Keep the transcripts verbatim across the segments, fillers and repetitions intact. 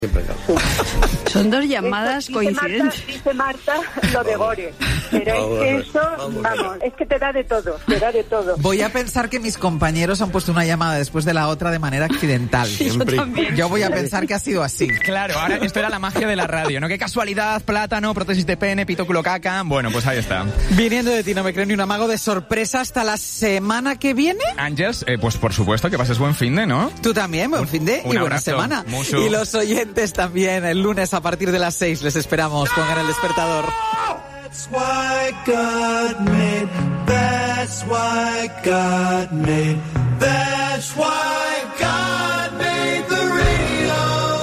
Siempre no. Son dos llamadas dice coincidentes. Marta, dice Marta lo de Gore, pero es que eso, vamos, es que te da de todo, te da de todo. Voy a pensar que mis compañeros han puesto una llamada después de la otra de manera accidental. Siempre. Yo también. Yo voy a pensar que ha sido así. Claro, ahora esto era la magia de la radio, ¿no? Qué casualidad, plátano, prótesis de pene, pito, culo, caca. Bueno, pues ahí está. Viniendo de ti, no me creo ni un amago de sorpresa hasta la semana que viene. Ángels, eh, pues por supuesto que pases buen finde, ¿no? Tú también, buen fin de y buena abrazo, semana. mucho. Y los oyentes también, el lunes a partir de las seis les esperamos. Pongan el despertador. That's why God made, that's why God made, that's why God made the radio.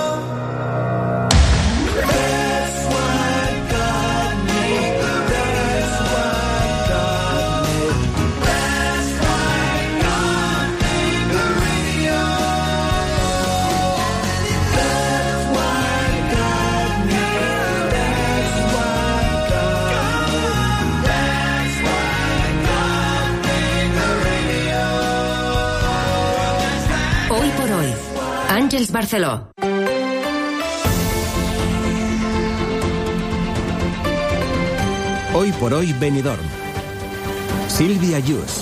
That's why God made, that's why God made, that's why God made the radio. That's why God made, that's why God made, that's why God made the radio. Hoy por hoy, Àngels Barceló. Hoy por hoy, Benidorm. Silvia Yus.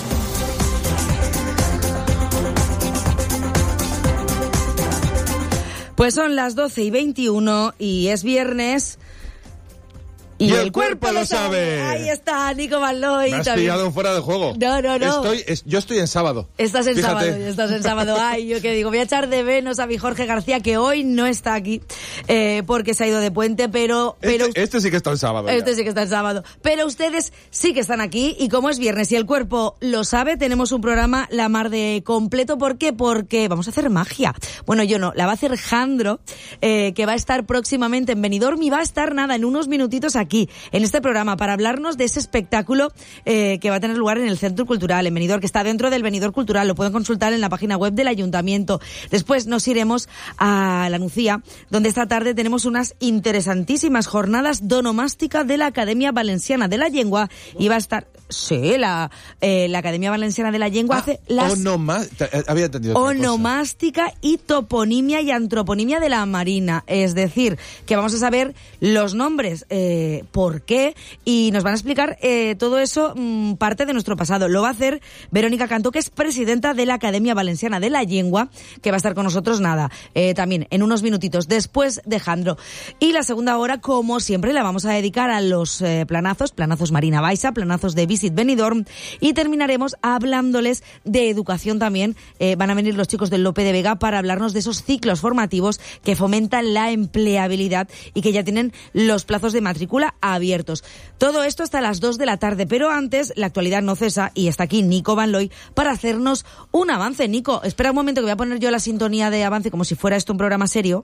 Pues son las doce y veintiuno y es viernes. Y el cuerpo lo sabe. Ahí está, Nico Malloy. Me has también. pillado fuera de juego. No, no, no. Estoy, es, yo estoy en sábado. Estás en Fíjate. sábado, estás en sábado. Ay, yo que digo, voy a echar de menos a mi Jorge García, que hoy no está aquí, eh, porque se ha ido de puente, pero... pero Este, este sí que está en sábado. Este ya. sí que está en sábado. Pero ustedes sí que están aquí, y como es viernes y el cuerpo lo sabe, tenemos un programa la mar de completo. ¿Por qué? Porque vamos a hacer magia. Bueno, yo no, la va a hacer Jandro, eh, que va a estar próximamente en Benidorm y va a estar, nada, en unos minutitos aquí, en este programa, para hablarnos de ese espectáculo eh, que va a tener lugar en el Centro Cultural, en Benidorm, que está dentro del Benidorm Cultural. Lo pueden consultar en la página web del Ayuntamiento. Después nos iremos a la Nucía, donde esta tarde tenemos unas interesantísimas jornadas d'onomàstica de la Academia Valenciana de la Llengua, y va a estar, sí, la, eh, la Academia Valenciana de la Llengua Ah, hace las... onoma- había entendido otra cosa. Onomástica y toponimia y antroponimia de la Marina. Es decir, que vamos a saber los nombres, eh, por qué, y nos van a explicar eh, todo eso, mmm, parte de nuestro pasado. Lo va a hacer Verónica Cantó, que es presidenta de la Academia Valenciana de la Llengua, que va a estar con nosotros, nada, eh, también en unos minutitos, después de Jandro. Y la segunda hora, como siempre, la vamos a dedicar a los eh, planazos, planazos Marina Baixa, planazos de Visit Benidorm, y terminaremos hablándoles de educación también. Eh, van a venir los chicos del Lope de Vega para hablarnos de esos ciclos formativos que fomentan la empleabilidad y que ya tienen los plazos de matrícula abiertos. Todo esto hasta las dos de la tarde, pero antes la actualidad no cesa y está aquí Nico Malloy para hacernos un avance. Nico, espera un momento que voy a poner yo la sintonía de avance como si fuera esto un programa serio.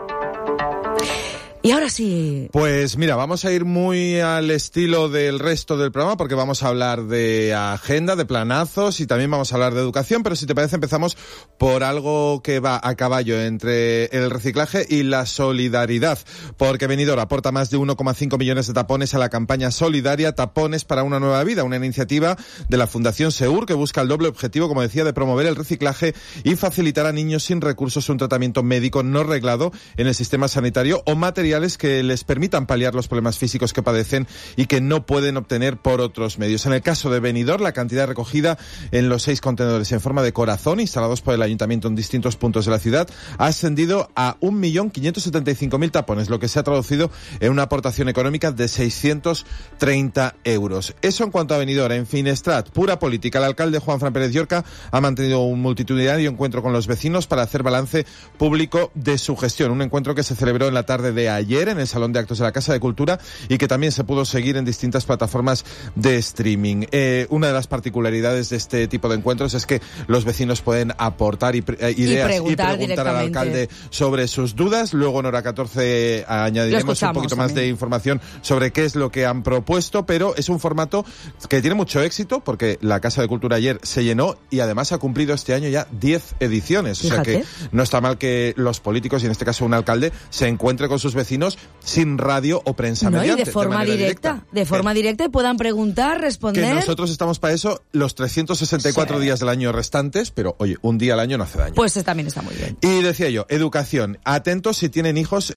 Y ahora sí. Pues mira, vamos a ir muy al estilo del resto del programa, porque vamos a hablar de agenda, de planazos, y también vamos a hablar de educación, pero si te parece empezamos por algo que va a caballo entre el reciclaje y la solidaridad, porque Benidorm aporta más de uno coma cinco millones de tapones a la campaña solidaria Tapones para una nueva vida, una iniciativa de la Fundación Seur que busca el doble objetivo, como decía, de promover el reciclaje y facilitar a niños sin recursos un tratamiento médico no reglado en el sistema sanitario o material que les permitan paliar los problemas físicos que padecen y que no pueden obtener por otros medios. En el caso de Benidorm, la cantidad recogida en los seis contenedores en forma de corazón instalados por el Ayuntamiento en distintos puntos de la ciudad ha ascendido a un millón quinientos setenta y cinco mil tapones, lo que se ha traducido en una aportación económica de seiscientos treinta euros. Eso en cuanto a Benidorm. En Finestrat, pura política. El alcalde Juanfran Pérez Llorca ha mantenido un multitudinario encuentro con los vecinos para hacer balance público de su gestión. Un encuentro que se celebró en la tarde de ayer en el Salón de Actos de la Casa de Cultura y que también se pudo seguir en distintas plataformas de streaming. Eh, una de las particularidades de este tipo de encuentros es que los vecinos pueden aportar y, eh, ideas y preguntar, y preguntar al alcalde sobre sus dudas. Luego en hora catorce añadiremos un poquito más también de información sobre qué es lo que han propuesto, pero es un formato que tiene mucho éxito porque la Casa de Cultura ayer se llenó y además ha cumplido este año ya diez ediciones. Fíjate. O sea que no está mal que los políticos, y en este caso un alcalde, se encuentre con sus vecinos vecinos sin radio o prensa No, y mediante. de forma manera directa, de forma Que- directa y puedan preguntar, Que responder. nosotros estamos para eso los trescientos sesenta y cuatro Sí. días del año restantes, pero oye, un día al año no hace daño. Pues también está muy bien. Y decía yo, educación. Atentos si tienen hijos